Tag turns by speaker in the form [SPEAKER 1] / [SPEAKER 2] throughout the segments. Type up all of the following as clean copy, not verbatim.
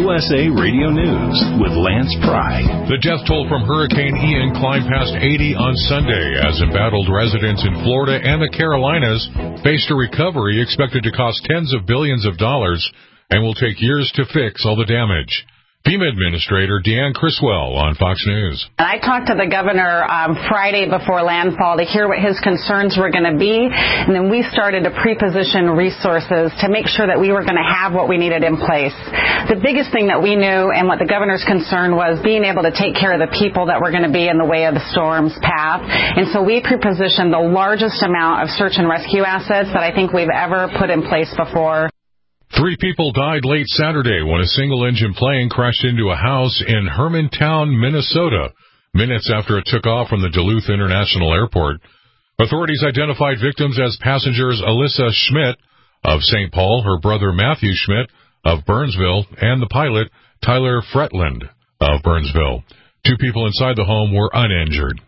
[SPEAKER 1] USA Radio News with Lance Pry.
[SPEAKER 2] The death toll from Hurricane Ian climbed past 80 on Sunday as embattled residents in Florida and the Carolinas faced a recovery expected to cost tens of billions of dollars and will take years to fix all the damage. FEMA Administrator Deanne Criswell on Fox News.
[SPEAKER 3] I talked to the governor Friday before landfall to hear what his concerns were going to be, and then we started to pre-position resources to make sure that we were going to have what we needed in place. The biggest thing that we knew and what the governor's concern was being able to take care of the people that were going to be in the way of the storm's path, and so we pre-positioned the largest amount of search and rescue assets that I think we've ever put in place before.
[SPEAKER 2] 3 people died late Saturday when a single-engine plane crashed into a house in Hermantown, Minnesota, minutes after it took off from the Duluth International Airport. Authorities identified victims as passengers Alyssa Schmidt of St. Paul, her brother Matthew Schmidt of Burnsville, and the pilot Tyler Fretland of Burnsville. 2 people inside the home were uninjured.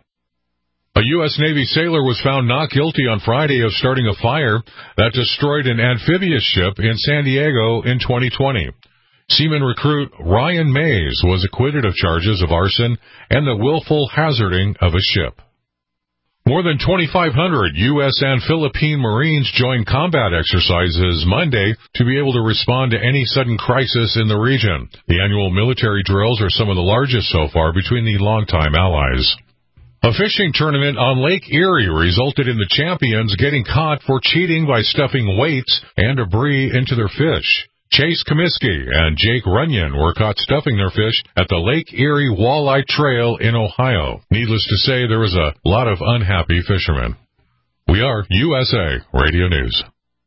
[SPEAKER 2] A U.S. Navy sailor was found not guilty on Friday of starting a fire that destroyed an amphibious ship in San Diego in 2020. Seaman recruit Ryan Mays was acquitted of charges of arson and the willful hazarding of a ship. More than 2,500 U.S. and Philippine Marines joined combat exercises Monday to be able to respond to any sudden crisis in the region. The annual military drills are some of the largest so far between the longtime allies. A fishing tournament on Lake Erie resulted in the champions getting caught for cheating by stuffing weights and debris into their fish. Chase Comiskey and Jake Runyon were caught stuffing their fish at the Lake Erie Walleye Trail in Ohio. Needless to say, there was a lot of unhappy fishermen. We are USA Radio News.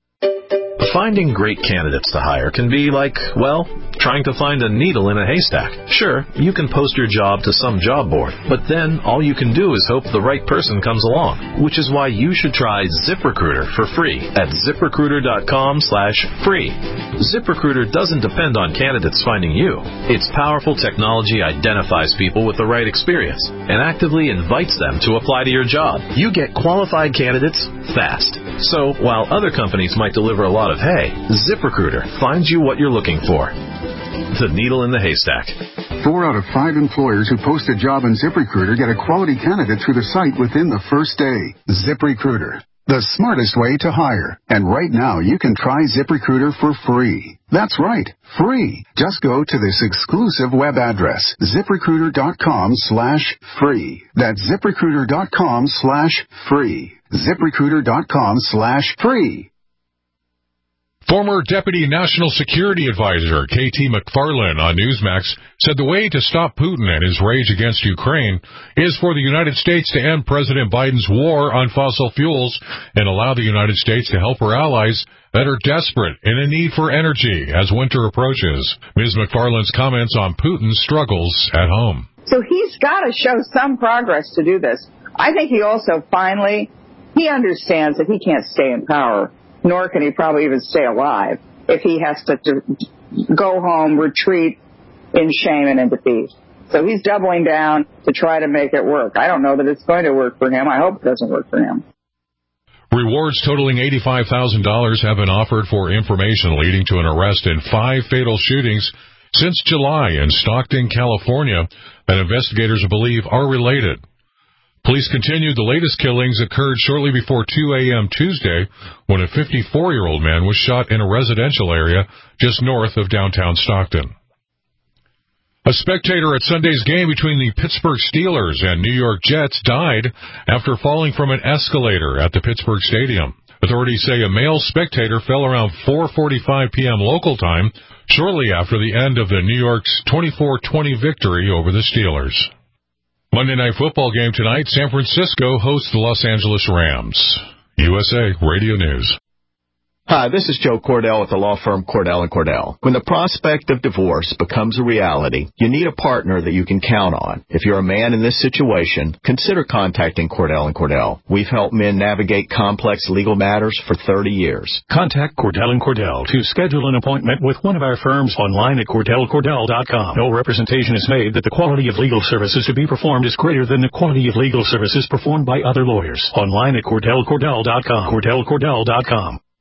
[SPEAKER 4] Finding great candidates to hire can be like, well, trying to find a needle in a haystack. Sure, you can post your job to some job board, but then all you can do is hope the right person comes along, which is why you should try ZipRecruiter for free at ZipRecruiter.com/free. ZipRecruiter doesn't depend on candidates finding you. Its powerful technology identifies people with the right experience and actively invites them to apply to your job. You get qualified candidates fast. So while other companies might deliver a lot of hay, ZipRecruiter finds you what you're looking for. The needle in the haystack.
[SPEAKER 5] 4 out of 5 employers who post a job on ZipRecruiter get a quality candidate through the site within the first day. ZipRecruiter, the smartest way to hire. And right now, you can try ZipRecruiter for free. That's right, free. Just go to this exclusive web address, ZipRecruiter.com/free. That's ZipRecruiter.com/free. ZipRecruiter.com/free.
[SPEAKER 2] Former Deputy National Security Advisor K.T. McFarland on Newsmax said the way to stop Putin and his rage against Ukraine is for the United States to end President Biden's war on fossil fuels and allow the United States to help her allies that are desperate in a need for energy as winter approaches. Ms. McFarland's comments on Putin's struggles at home.
[SPEAKER 6] So he's got to show some progress to do this. I think he also he understands that he can't stay in power, nor can he probably even stay alive if he has to go home, retreat in shame and in defeat. So he's doubling down to try to make it work. I don't know that it's going to work for him. I hope it doesn't work for him.
[SPEAKER 2] Rewards totaling $85,000 have been offered for information leading to an arrest in 5 fatal shootings since July in Stockton, California, that investigators believe are related. Police continued the latest killings occurred shortly before 2 a.m. Tuesday when a 54-year-old man was shot in a residential area just north of downtown Stockton. A spectator at Sunday's game between the Pittsburgh Steelers and New York Jets died after falling from an escalator at the Pittsburgh Stadium. Authorities say a male spectator fell around 4:45 p.m. local time shortly after the end of the New York's 24-20 victory over the Steelers. Monday Night Football game tonight, San Francisco hosts the Los Angeles Rams. USA Radio News.
[SPEAKER 7] Hi, this is Joe Cordell with the law firm Cordell & Cordell. When the prospect of divorce becomes a reality, you need a partner that you can count on. If you're a man in this situation, consider contacting Cordell & Cordell. We've helped men navigate complex legal matters for 30 years.
[SPEAKER 8] Contact Cordell & Cordell to schedule an appointment with one of our firms online at CordellCordell.com. No representation is made that the quality of legal services to be performed is greater than the quality of legal services performed by other lawyers. Online at CordellCordell.com. CordellCordell.com.